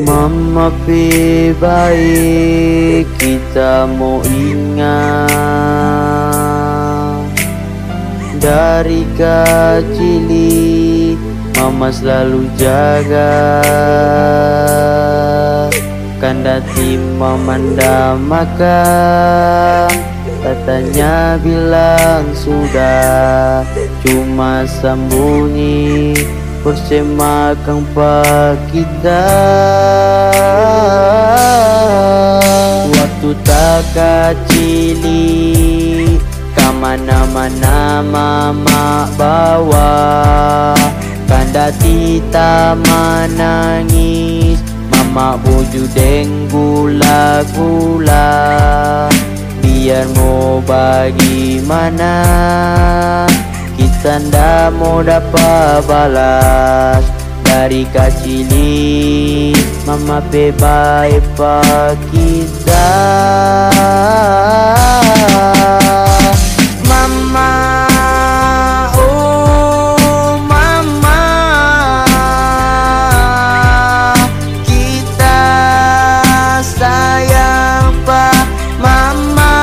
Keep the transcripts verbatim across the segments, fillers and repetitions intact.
Mama pe baik kita mau ingat. Dari kecil Mama selalu jaga. Kendati Mama ndak makan, katanya bilang sudah, cuma sembunyi bersemakan pak kita. Waktu tak kecil kemana-mana Mama bawa. Kendati tak menangis, Mama buju deng gula-gula. Biar mau bagaimana, kita ndak mau dapat balas. Dari kecil Mama pe baik pak kita. Mama, oh Mama, kita sayang pak Mama.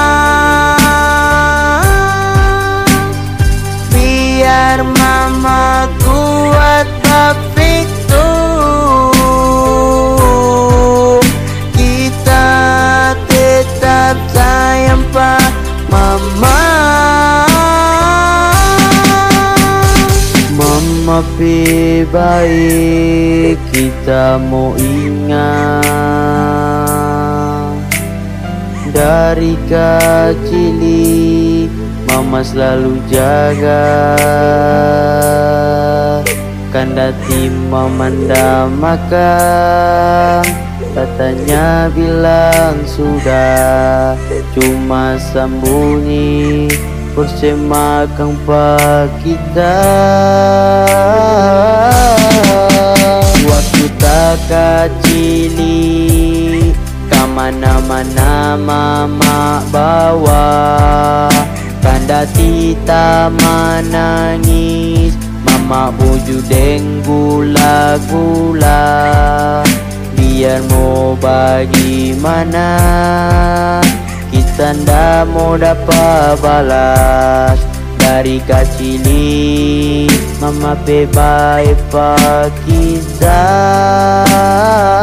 Biar Mama kuat bapik tuh, kita tetap sayang pak Mama. Mama pe baik kita mau ingat. Dari kecil Mama selalu jaga. Kendati Mama ndak makan, katanya bilang sudah, cuma sembunyi bersemakan pak kita. Waktu tak kecil kemana-mana Mama bawa. Kendati tak menangis, Mama buju deng gula-gula. Biar mau bagaimana, kita ndak mau dapat balas. Dari kecil Mama pe baik pak kita.